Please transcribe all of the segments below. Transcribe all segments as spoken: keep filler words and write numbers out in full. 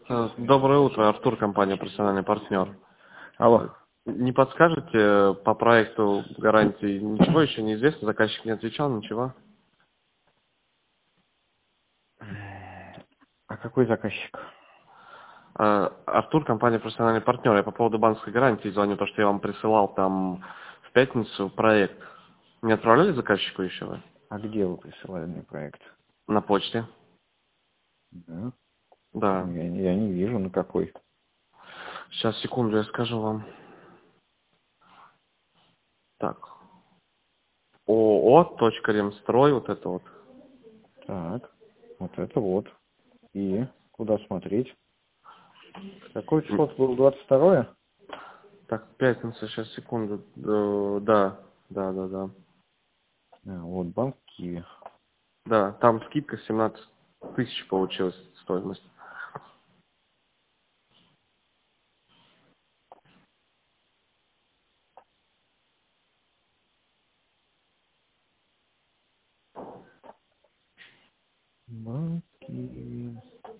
Э, Доброе утро, Артур, компания «Профессиональный партнер». Алло. Не подскажете по проекту гарантии ничего еще неизвестно? Заказчик не отвечал, ничего? А какой заказчик? Э, Артур, компания «Профессиональный партнер». Я по поводу банковской гарантии звоню, то, что я вам присылал там в пятницу проект. Не отправляли заказчику еще вы? А где вы присылали мне проект? На почте? Да. Да. Я, не- я не вижу, на какой. Сейчас, секунду, я скажу вам. Так. ООО.Ремстрой, вот это вот. Так, вот это вот. И куда смотреть? Какое число было? двадцать второе? Так, пятница, сейчас, секунду. Э, Да, да, да, да. А, вот банк Киви. Да, там скидка семнадцать тысяч получилась стоимость. Банк Киви.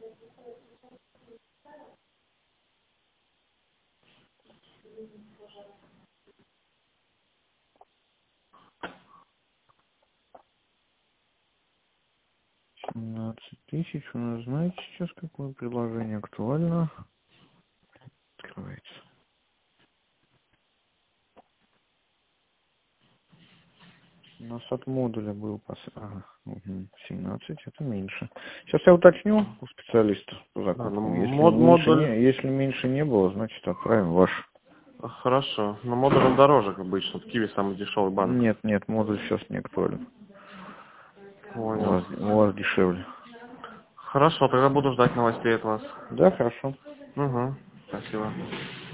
семнадцать тысяч. У нас знаете сейчас какое предложение актуально? Открывается. У нас от модуля был пос... ага, угу, семнадцать, это меньше. Сейчас я уточню у специалиста по Да, ну, закупкам. Если мод, меньше модуль, не, если меньше не было, значит отправим ваш. хорошо, но модуль он дороже, как обычно. В Киеве самый дешевый банк. Нет, нет, модуль сейчас не актуален. У Понял. вас, у вас дешевле. Хорошо, тогда буду ждать новостей от вас. Да, хорошо. Угу, спасибо.